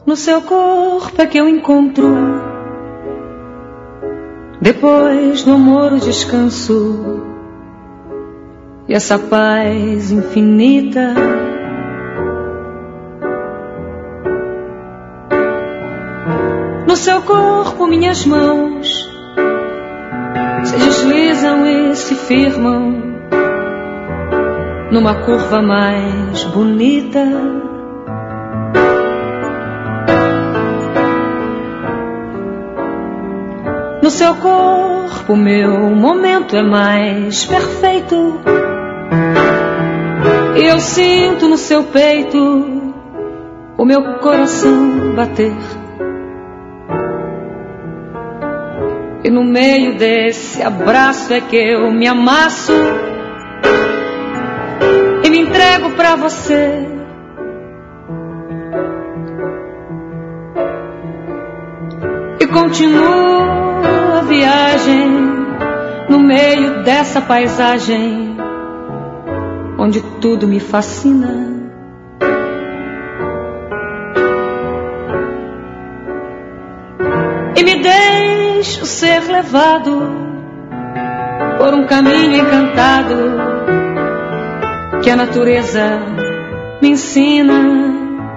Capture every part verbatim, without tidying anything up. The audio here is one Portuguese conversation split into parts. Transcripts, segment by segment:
No seu corpo é que eu encontro, depois do amor, o descanso e essa paz infinita. No seu corpo minhas mãos se deslizam e se firmam numa curva mais bonita. No seu corpo meu momento é mais perfeito, e eu sinto no seu peito o meu coração bater. E no meio desse abraço é que eu me amasso e me entrego pra você. E continuo a viagem no meio dessa paisagem onde tudo me fascina. E me deixo ser levado por um caminho encantado que a natureza me ensina.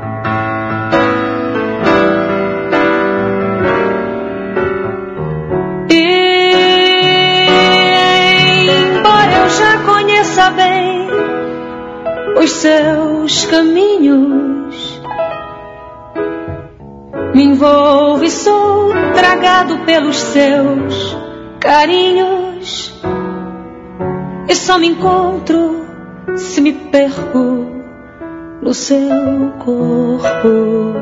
Bem os seus caminhos, me envolvo e sou tragado pelos seus carinhos, e só me encontro se me perco no seu corpo.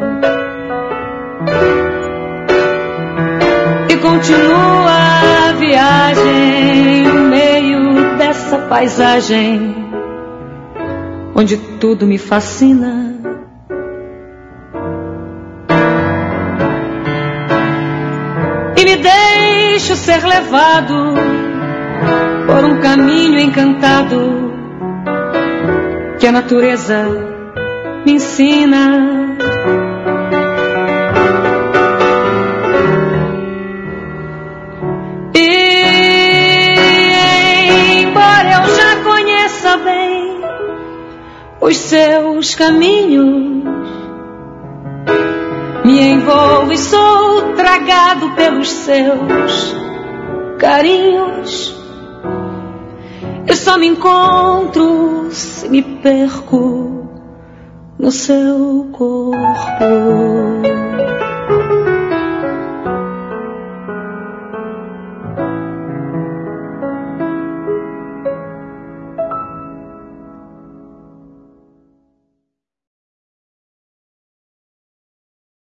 E continua a viagem no meio dessa paisagem onde tudo me fascina. E me deixo ser levado por um caminho encantado que a natureza me ensina. Bem os seus caminhos, me envolvo e sou tragado pelos seus carinhos. Eu só me encontro se me perco no seu corpo.